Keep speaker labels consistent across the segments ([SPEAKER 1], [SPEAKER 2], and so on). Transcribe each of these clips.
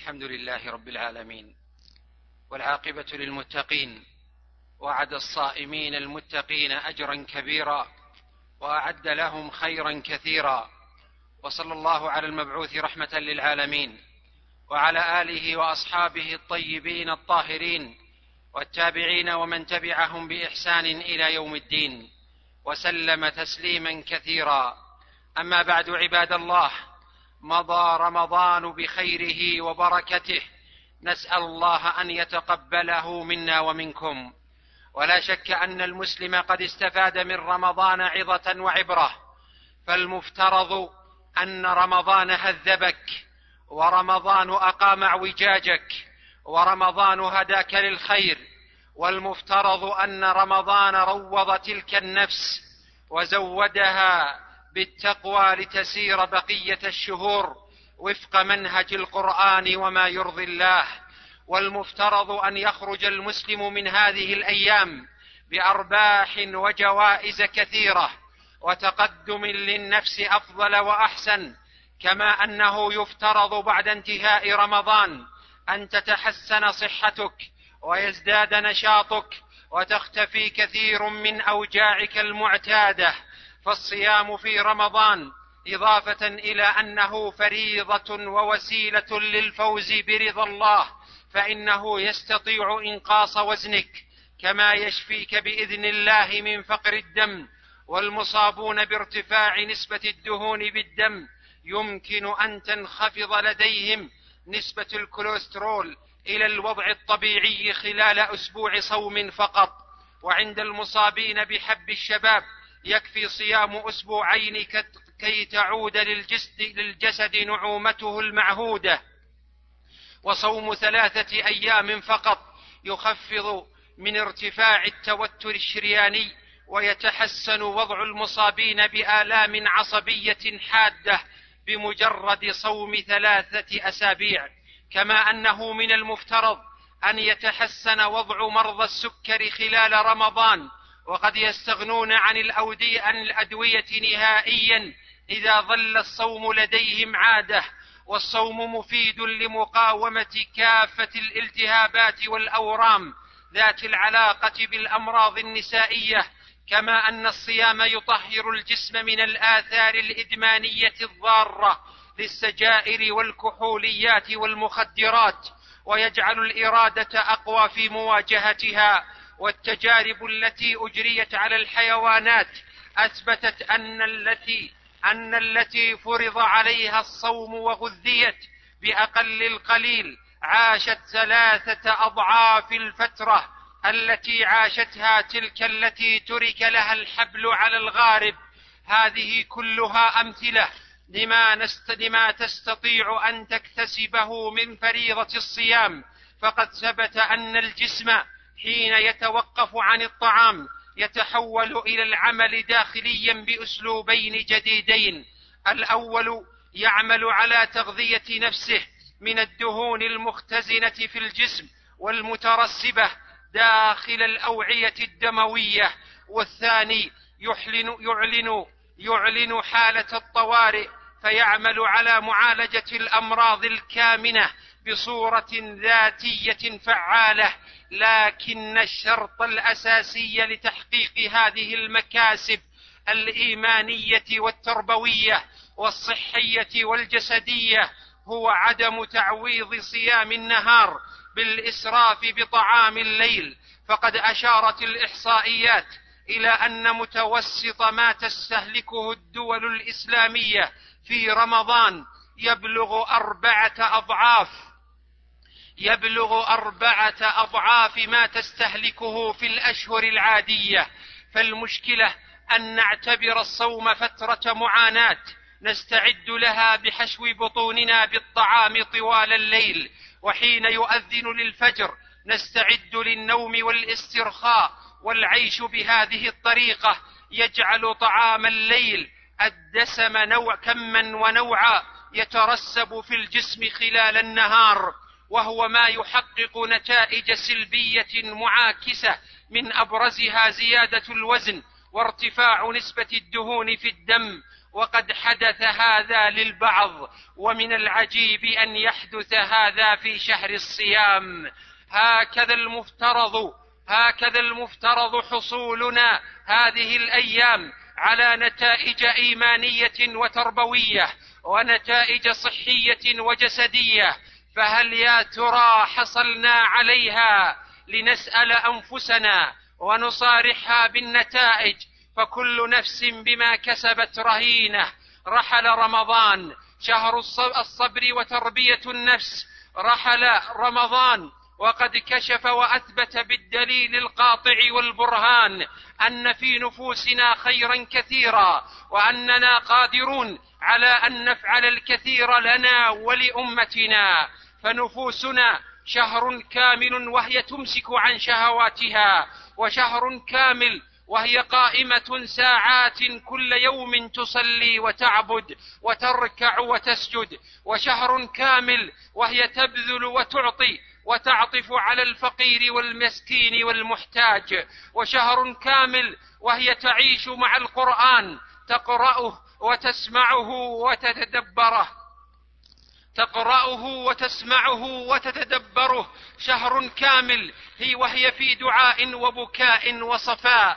[SPEAKER 1] الحمد لله رب العالمين، والعاقبة للمتقين، وعد الصائمين المتقين أجرا كبيرا، وأعد لهم خيرا كثيرا، وصلى الله على المبعوث رحمة للعالمين وعلى آله وأصحابه الطيبين الطاهرين والتابعين ومن تبعهم بإحسان إلى يوم الدين، وسلم تسليما كثيرا. أما بعد، عباد الله، مضى رمضان بخيره وبركته، نسأل الله أن يتقبله منا ومنكم. ولا شك أن المسلم قد استفاد من رمضان عظة وعبرة، فالمفترض أن رمضان هذبك، ورمضان أقام اعوجاجك، ورمضان هداك للخير، والمفترض أن رمضان روض تلك النفس وزودها بالتقوى لتسير بقية الشهور وفق منهج القرآن وما يرضي الله. والمفترض أن يخرج المسلم من هذه الأيام بأرباح وجوائز كثيرة وتقدم للنفس أفضل وأحسن، كما أنه يفترض بعد انتهاء رمضان أن تتحسن صحتك ويزداد نشاطك وتختفي كثير من أوجاعك المعتادة. فالصيام في رمضان إضافة إلى أنه فريضة ووسيلة للفوز برضا الله، فإنه يستطيع إنقاص وزنك، كما يشفيك بإذن الله من فقر الدم. والمصابون بارتفاع نسبة الدهون بالدم يمكن أن تنخفض لديهم نسبة الكوليسترول إلى الوضع الطبيعي خلال أسبوع صوم فقط. وعند المصابين بحب الشباب يكفي صيام أسبوعين كي تعود للجسد نعومته المعهودة، وصوم 3 أيام فقط يخفض من ارتفاع التوتر الشرياني، ويتحسن وضع المصابين بآلام عصبية حادة بمجرد صوم 3 أسابيع. كما أنه من المفترض أن يتحسن وضع مرضى السكر خلال رمضان، وقد يستغنون عن الأدوية نهائيا إذا ظل الصوم لديهم عادة. والصوم مفيد لمقاومة كافة الالتهابات والأورام ذات العلاقة بالأمراض النسائية، كما أن الصيام يطهر الجسم من الآثار الإدمانية الضارة للسجائر والكحوليات والمخدرات، ويجعل الإرادة أقوى في مواجهتها. والتجارب التي أجريت على الحيوانات أثبتت أن التي فرض عليها الصوم وغذيت بأقل القليل عاشت 3 أضعاف الفترة التي عاشتها تلك التي ترك لها الحبل على الغارب. هذه كلها أمثلة لما تستطيع أن تكتسبه من فريضة الصيام. فقد ثبت أن الجسم حين يتوقف عن الطعام يتحول إلى العمل داخليا بأسلوبين جديدين. الأول يعمل على تغذية نفسه من الدهون المختزنة في الجسم والمترسبة داخل الأوعية الدموية، والثاني يعلن حالة الطوارئ، فيعمل على معالجة الأمراض الكامنة بصورة ذاتية فعالة. لكن الشرط الأساسي لتحقيق هذه المكاسب الإيمانية والتربوية والصحية والجسدية هو عدم تعويض صيام النهار بالإسراف بطعام الليل. فقد أشارت الإحصائيات إلى أن متوسط ما تستهلكه الدول الإسلامية في رمضان يبلغ 4 أضعاف ما تستهلكه في الأشهر العادية. فالمشكلة أن نعتبر الصوم فترة معاناة نستعد لها بحشو بطوننا بالطعام طوال الليل، وحين يؤذن للفجر نستعد للنوم والاسترخاء. والعيش بهذه الطريقة يجعل طعام الليل الدسم كما ونوعا يترسب في الجسم خلال النهار، وهو ما يحقق نتائج سلبية معاكسة، من أبرزها زيادة الوزن وارتفاع نسبة الدهون في الدم وقد حدث هذا للبعض، ومن العجيب أن يحدث هذا في شهر الصيام. هكذا المفترض حصولنا هذه الأيام على نتائج إيمانية وتربوية ونتائج صحية وجسدية، فهل يا ترى حصلنا عليها؟ لنسأل أنفسنا ونصارحها بالنتائج، فكل نفس بما كسبت رهينة. رحل رمضان، شهر الصبر وتربية النفس، رحل رمضان وقد كشف وأثبت بالدليل القاطع والبرهان أن في نفوسنا خيرا كثيرا، وأننا قادرون على أن نفعل الكثير لنا ولأمتنا. فنفوسنا شهر كامل وهي تمسك عن شهواتها، وشهر كامل وهي قائمة ساعات كل يوم تصلي وتعبد وتركع وتسجد، وشهر كامل وهي تبذل وتعطي وتعطف على الفقير والمسكين والمحتاج، وشهر كامل وهي تعيش مع القرآن، تقرأه وتتدبره، شهر كامل وهي في دعاء وبكاء وصفاء.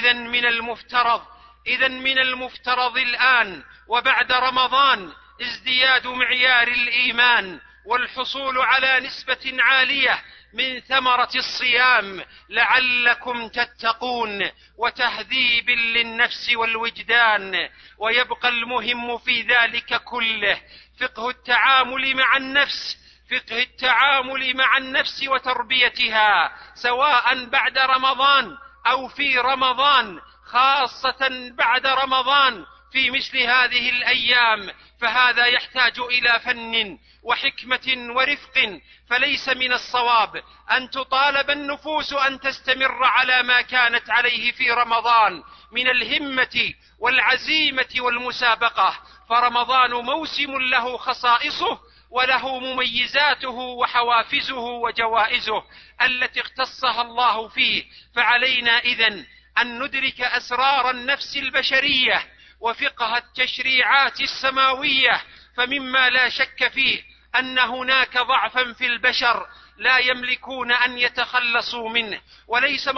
[SPEAKER 1] إذن من المفترض الآن وبعد رمضان ازدياد معيار الإيمان، والحصول على نسبة عالية من ثمرة الصيام لعلكم تتقون، وتهذيب للنفس والوجدان. ويبقى المهم في ذلك كله فقه التعامل مع النفس وتربيتها، سواء بعد رمضان أو في رمضان، خاصة بعد رمضان في مثل هذه الأيام، فهذا يحتاج إلى فن وحكمة ورفق. فليس من الصواب أن تطالب النفوس أن تستمر على ما كانت عليه في رمضان من الهمة والعزيمة والمسابقة، فرمضان موسم له خصائصه وله مميزاته وحوافزه وجوائزه التي اختصها الله فيه. فعلينا إذن أن ندرك أسرار النفس البشرية وفقه التشريعات السماوية، فمما لا شك فيه أن هناك ضعفا في البشر لا يملكون أن يتخلصوا منه، وليس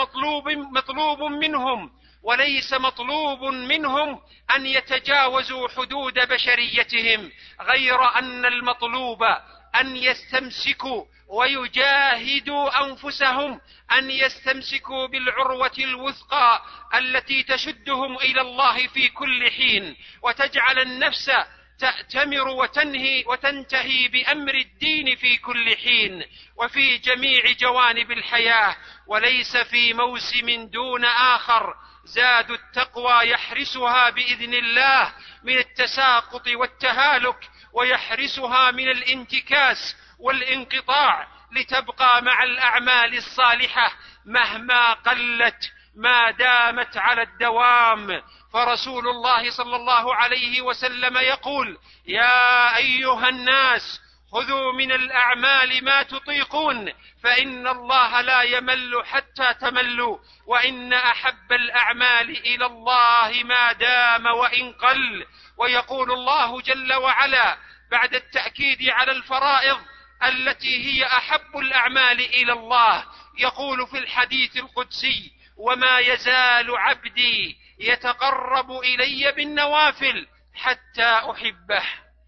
[SPEAKER 1] مطلوب منهم أن يتجاوزوا حدود بشريتهم، غير أن المطلوب أن يستمسكوا ويجاهدوا أنفسهم، أن يستمسكوا بالعروة الوثقى التي تشدهم إلى الله في كل حين، وتجعل النفس تأتمر وتنتهي بأمر الدين في كل حين وفي جميع جوانب الحياة، وليس في موسم دون آخر زاد التقوى يحرسها بإذن الله من التساقط والتهالك، ويحرسها من الانتكاس والانقطاع، لتبقى مع الأعمال الصالحة مهما قلت ما دامت على الدوام. فرسول الله صلى الله عليه وسلم يقول: يا أيها الناس خذوا من الأعمال ما تطيقون، فإن الله لا يمل حتى تملوا، وإن أحب الأعمال إلى الله ما دام وإن قل. ويقول الله جل وعلا بعد التأكيد على الفرائض التي هي أحب الأعمال إلى الله، يقول في الحديث القدسي: وما يزال عبدي يتقرب إلي بالنوافل حتى أحبه.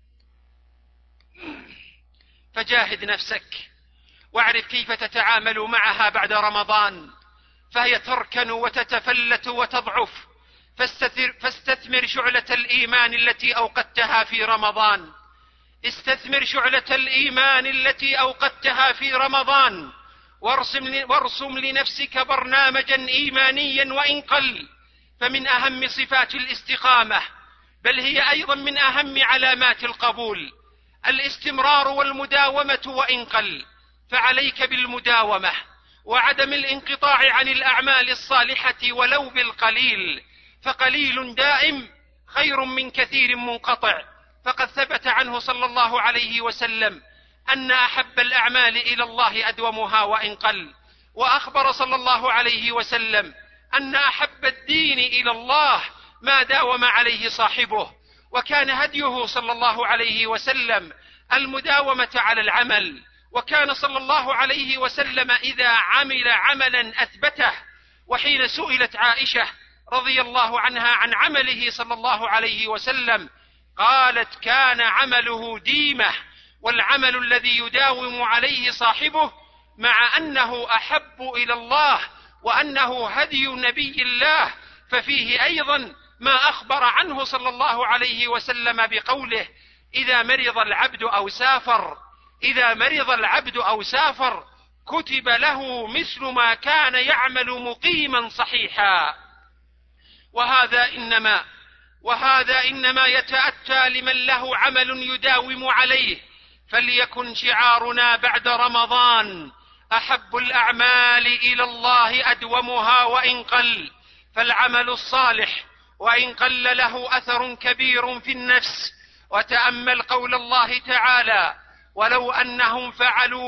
[SPEAKER 1] فجاهد نفسك واعرف كيف تتعامل معها بعد رمضان، فهي تركن وتتفلت وتضعف، فاستثمر شعلة الإيمان التي أوقدتها في رمضان، استثمر شعلة الإيمان التي أوقدتها في رمضان، وارسم لنفسك برنامجا إيمانيا وإن قل. فمن أهم صفات الاستقامة، بل هي أيضا من أهم علامات القبول، الاستمرار والمداومة وإن قل. فعليك بالمداومة وعدم الانقطاع عن الأعمال الصالحة ولو بالقليل، فقليل دائم خير من كثير منقطع. فقد ثبت عنه صلى الله عليه وسلم أن أحب الأعمال إلى الله أدومها وإن قل، وأخبر صلى الله عليه وسلم أن أحب الدين إلى الله ما داوم عليه صاحبه، وكان هديه صلى الله عليه وسلم المداومة على العمل، وكان صلى الله عليه وسلم إذا عمل عملا أثبته. وحين سئلت عائشة رضي الله عنها عن عمله صلى الله عليه وسلم قالت: كان عمله ديمة، والعمل الذي يداوم عليه صاحبه مع أنه أحب إلى الله وأنه هدي نبي الله، ففيه أيضا ما أخبر عنه صلى الله عليه وسلم بقوله: إذا مرض العبد أو سافر كتب له مثل ما كان يعمل مقيما صحيحا. وهذا إنما يتأتى لمن له عمل يداوم عليه. فليكن شعارنا بعد رمضان: أحب الأعمال إلى الله أدومها وإن قل، فالعمل الصالح وإن قل له أثر كبير في النفس. وتأمل قول الله تعالى: ولو أنهم فعلوا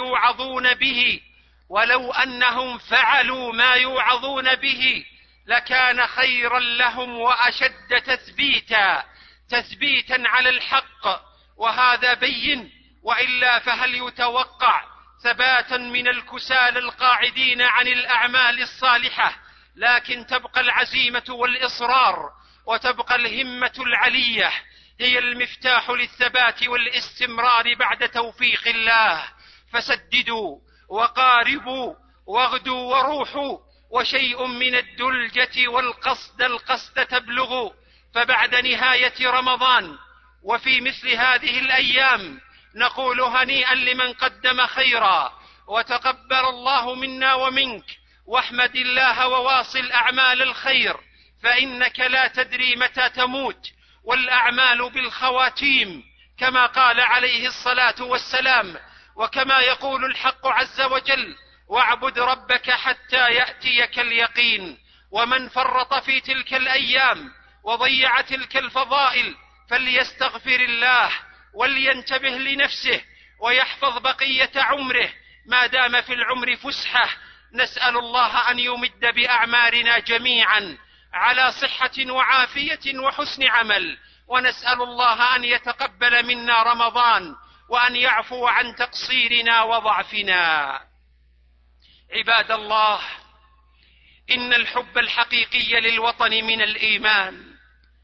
[SPEAKER 1] ما يوعظون به لكان خيرا لهم وأشد تثبيتا على الحق. وهذا بين، وإلا فهل يتوقع ثباتا من الكسالى القاعدين عن الأعمال الصالحة؟ لكن تبقى العزيمة والإصرار، وتبقى الهمة العلية هي المفتاح للثبات والاستمرار بعد توفيق الله. فسددوا وقاربوا واغدوا وروحوا، وشيء من الدلجة القصد تبلغوا. فبعد نهاية رمضان وفي مثل هذه الأيام نقول: هنيئا لمن قدم خيرا، وتقبل الله منا ومنك، واحمد الله وواصل أعمال الخير، فإنك لا تدري متى تموت، والأعمال بالخواتيم، كما قال عليه الصلاة والسلام، وكما يقول الحق عز وجل: واعبد ربك حتى يأتيك اليقين. ومن فرط في تلك الأيام وضيع تلك الفضائل فليستغفر الله ولينتبه لنفسه ويحفظ بقية عمره ما دام في العمر فسحة. نسأل الله أن يمد بأعمارنا جميعا على صحة وعافية وحسن عمل، ونسأل الله أن يتقبل منا رمضان وأن يعفو عن تقصيرنا وضعفنا. عباد الله، إن الحب الحقيقي للوطن من الإيمان.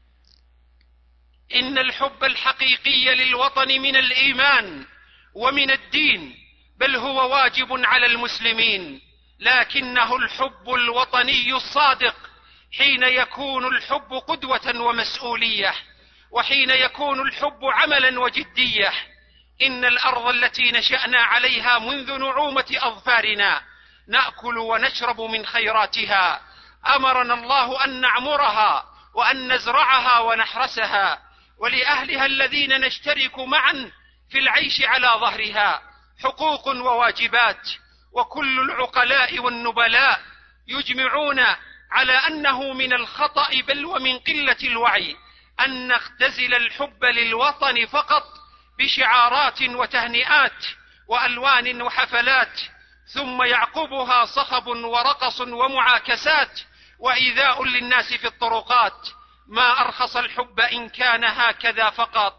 [SPEAKER 1] إن الحب الحقيقي للوطن من الإيمان ومن الدين، بل هو واجب على المسلمين. لكنه الحب الوطني الصادق حين يكون الحب قدوة ومسؤولية، وحين يكون الحب عملا وجدية. إن الأرض التي نشأنا عليها منذ نعومة أظفارنا نأكل ونشرب من خيراتها. أمرنا الله أن نعمرها وأن نزرعها ونحرسها، ولأهلها الذين نشترك معا في العيش على ظهرها حقوق وواجبات. وكل العقلاء والنبلاء يجمعون على أنه من الخطأ بل ومن قلة الوعي أن نختزل الحب للوطن فقط بشعارات وتهنئات وألوان وحفلات، ثم يعقبها صخب ورقص ومعاكسات وإيذاء للناس في الطرقات. ما أرخص الحب إن كان هكذا فقط.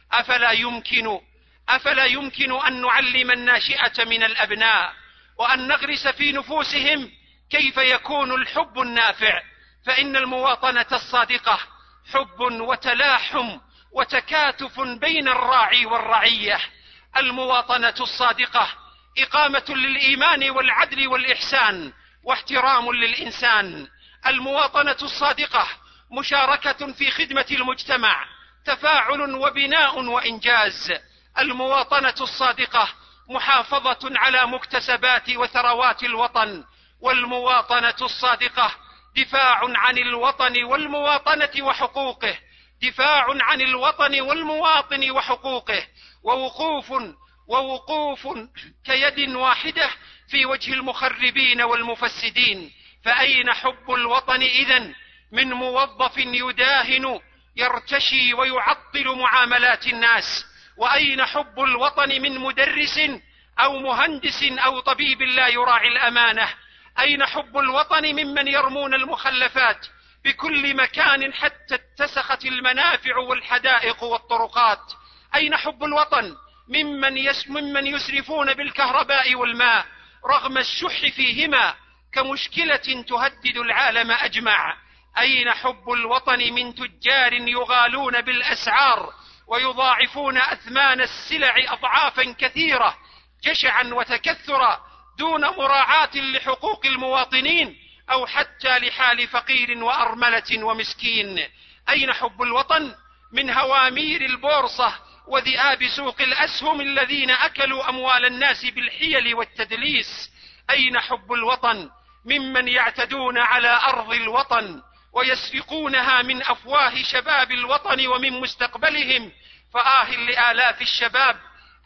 [SPEAKER 1] أفلا يمكن أن نعلم الناشئة من الأبناء وأن نغرس في نفوسهم كيف يكون الحب النافع؟ فإن المواطنة الصادقة حب وتلاحم وتكاتف بين الراعي والرعية. المواطنة الصادقة إقامة للإيمان والعدل والإحسان واحترام للإنسان. المواطنة الصادقة مشاركة في خدمة المجتمع، تفاعل وبناء وإنجاز. المواطنة الصادقة محافظة على مكتسبات وثروات الوطن. والمواطنة الصادقة دفاع عن الوطن والمواطنة وحقوقه، دفاع عن الوطن والمواطن وحقوقه، ووقوف كيد واحدة في وجه المخربين والمفسدين. فأين حب الوطن إذن من موظف يداهن يرتشي ويعطل معاملات الناس؟ وأين حب الوطن من مدرس أو مهندس أو طبيب لا يراعي الأمانة؟ أين حب الوطن ممن يرمون المخلفات بكل مكان حتى اتسخت المنافع والحدائق والطرقات. أين حب الوطن ممن يسرفون بالكهرباء والماء رغم الشح فيهما كمشكلة تهدد العالم أجمع؟ أين حب الوطن من تجار يغالون بالأسعار ويضاعفون أثمان السلع أضعافا كثيرة جشعا وتكثرا دون مراعاة لحقوق المواطنين أو حتى لحال فقير وأرملة ومسكين؟ أين حب الوطن من هوامير البورصة وذئاب سوق الأسهم الذين أكلوا أموال الناس بالحيل والتدليس؟ أين حب الوطن ممن يعتدون على أرض الوطن ويسفقونها من أفواه شباب الوطن ومن مستقبلهم؟ فآه لآلاف الشباب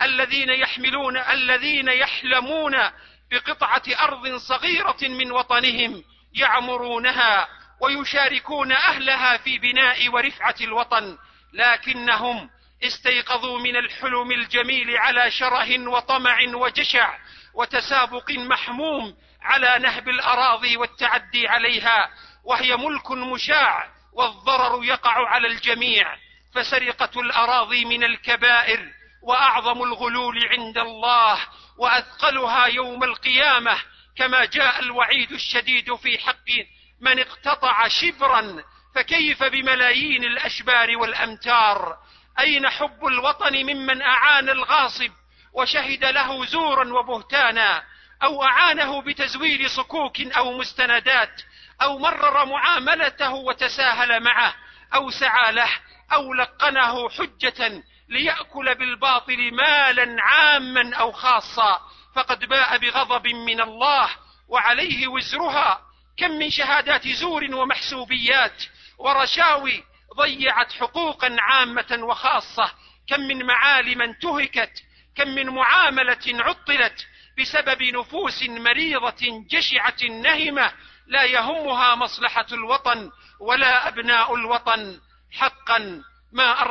[SPEAKER 1] الذين يحلمون بقطعة أرض صغيرة من وطنهم يعمرونها ويشاركون أهلها في بناء ورفعة الوطن، لكنهم استيقظوا من الحلم الجميل على شره وطمع وجشع وتسابق محموم على نهب الأراضي والتعدي عليها، وهي ملك مشاع والضرر يقع على الجميع. فسرقة الأراضي من الكبائر وأعظم الغلول عند الله وأثقلها يوم القيامة، كما جاء الوعيد الشديد في حق من اقتطع شبرا، فكيف بملايين الأشبار والأمتار؟ أين حب الوطن ممن أعان الغاصب وشهد له زورا وبهتانا، أو أعانه بتزوير صكوك أو مستندات، أو مرر معاملته وتساهل معه، أو سعى له، أو لقنه حجة ليأكل بالباطل مالا عاما أو خاصا، فقد باء بغضب من الله وعليه وزرها. كم من شهادات زور ومحسوبيات ورشاوي ضيعت حقوقا عامة وخاصة، كم من معالم انتهكت، كم من معاملة عطلت بسبب نفوس مريضة جشعة نهمة لا يهمها مصلحة الوطن ولا أبناء الوطن. حقا ما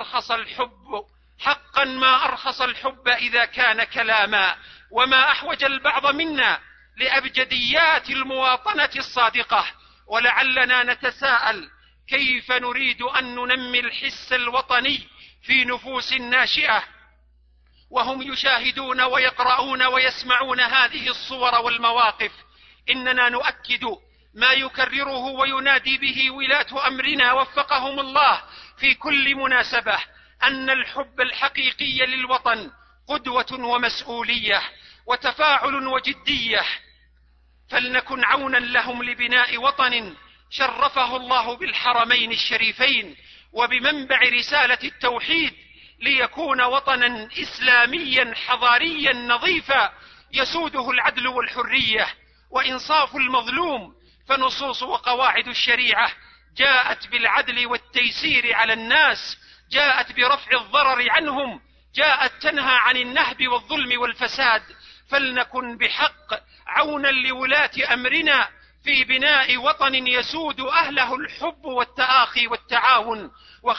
[SPEAKER 1] أرخص الحب إذا كان كلاما، وما أحوج البعض منا لأبجديات المواطنة الصادقة. ولعلنا نتساءل كيف نريد أن ننمي الحس الوطني في نفوس ناشئة وهم يشاهدون ويقرؤون ويسمعون هذه الصور والمواقف؟ إننا نؤكد ما يكرره وينادي به ولاة أمرنا وفقهم الله في كل مناسبة، أن الحب الحقيقي للوطن قدوة ومسؤولية وتفاعل وجدية، فلنكن عونا لهم لبناء وطن شرفه الله بالحرمين الشريفين وبمنبع رسالة التوحيد، ليكون وطنا إسلاميا حضاريا نظيفا يسوده العدل والحرية وإنصاف المظلوم. فنصوص وقواعد الشريعة جاءت بالعدل والتيسير على الناس، جاءت برفع الضرر عنهم، جاءت تنهى عن النهب والظلم والفساد. فلنكن بحق عونا لولاة أمرنا في بناء وطن يسود أهله الحب والتآخي والتعاون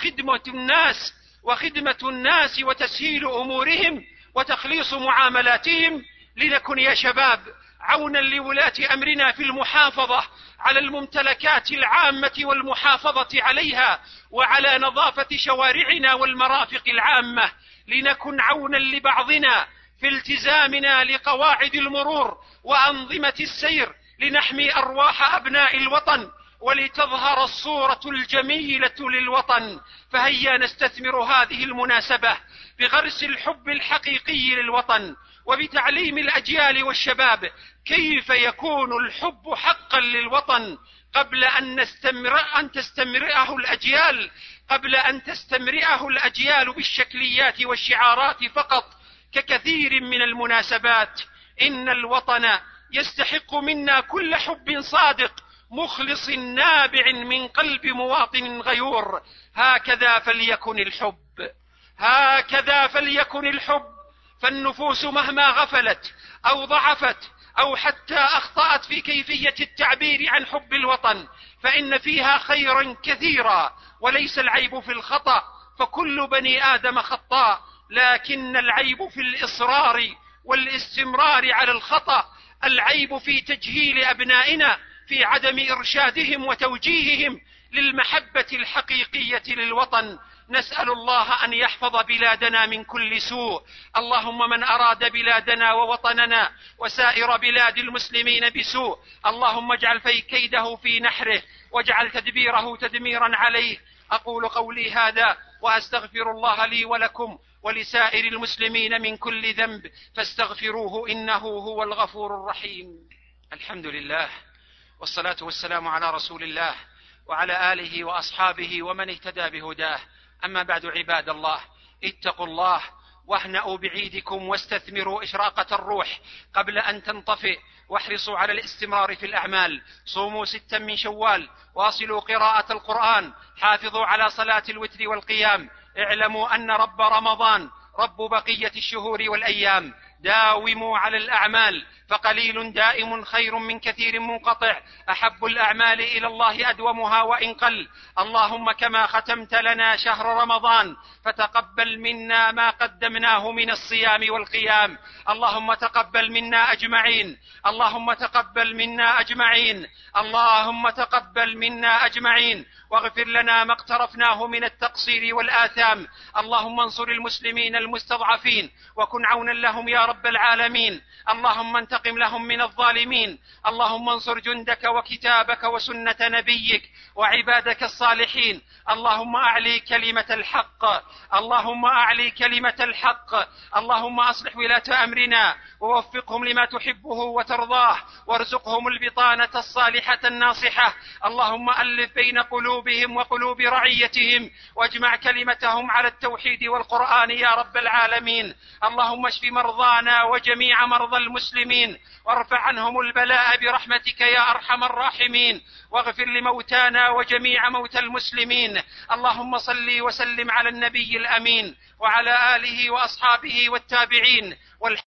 [SPEAKER 1] وخدمة الناس وتسهيل أمورهم وتخليص معاملاتهم. لنكن يا شباب عونا لولاة أمرنا في المحافظة على الممتلكات العامة والمحافظة عليها وعلى نظافة شوارعنا والمرافق العامة. لنكن عونا لبعضنا في التزامنا لقواعد المرور وأنظمة السير لنحمي أرواح أبناء الوطن ولتظهر الصورة الجميلة للوطن. فهيا نستثمر هذه المناسبة بغرس الحب الحقيقي للوطن وبتعليم الأجيال والشباب كيف يكون الحب حقا للوطن قبل أن تستمرئه الأجيال بالشكليات والشعارات فقط ككثير من المناسبات. إن الوطن يستحق منا كل حب صادق مخلص نابع من قلب مواطن غيور. هكذا فليكن الحب، فالنفوس مهما غفلت أو ضعفت أو حتى أخطأت في كيفية التعبير عن حب الوطن فإن فيها خيرا كثيرا، وليس العيب في الخطأ، فكل بني آدم خطاء، لكن العيب في الإصرار والاستمرار على الخطأ. العيب في تجهيل أبنائنا في عدم إرشادهم وتوجيههم للمحبة الحقيقية للوطن. نسأل الله أن يحفظ بلادنا من كل سوء. اللهم من أراد بلادنا ووطننا وسائر بلاد المسلمين بسوء اللهم اجعل في كيده في نحره واجعل تدبيره تدميرا عليه. أقول قولي هذا وأستغفر الله لي ولكم ولسائر المسلمين من كل ذنب فاستغفروه إنه هو الغفور الرحيم. الحمد لله والصلاة والسلام على رسول الله وعلى آله وأصحابه ومن اهتدى بهداه. أما بعد عباد الله، اتقوا الله واهنأوا بعيدكم واستثمروا إشراقة الروح قبل أن تنطفئ، واحرصوا على الاستمرار في الأعمال. صوموا 6 من شوال، واصلوا قراءة القرآن، حافظوا على صلاة الوتر والقيام. اعلموا أن رب رمضان رب بقية الشهور والأيام. داوموا على الأعمال فقليل دائم خير من كثير منقطع. أحب الأعمال إلى الله أدومها وإن قل. اللهم كما ختمت لنا شهر رمضان فتقبل منا ما قدمناه من الصيام والقيام. اللهم تقبل منا أجمعين، اللهم تقبل منا أجمعين، اللهم تقبل منا أجمعين، واغفر لنا ما اقترفناه من التقصير والآثام. اللهم انصر المسلمين المستضعفين وكن عونا لهم يا رب العالمين. اللهم انتقم لهم من الظالمين. اللهم انصر جندك وكتابك وسنة نبيك وعبادك الصالحين. اللهم أعلي كلمة الحق، اللهم أعلي كلمة الحق. اللهم أصلح ولاة أمرنا ووفقهم لما تحبه وترضاه، وارزقهم البطانة الصالحة الناصحة. اللهم ألف بين قلوبهم وقلوب رعيتهم واجمع كلمتهم على التوحيد والقرآن يا رب العالمين. اللهم اشف مرضانا وجميع مرضى المسلمين وارفع عنهم البلاء برحمتك يا أرحم الراحمين، واغفر لموتانا وجميع موتى المسلمين. اللهم صل وسلم على النبي الأمين وعلى آله وأصحابه والتابعين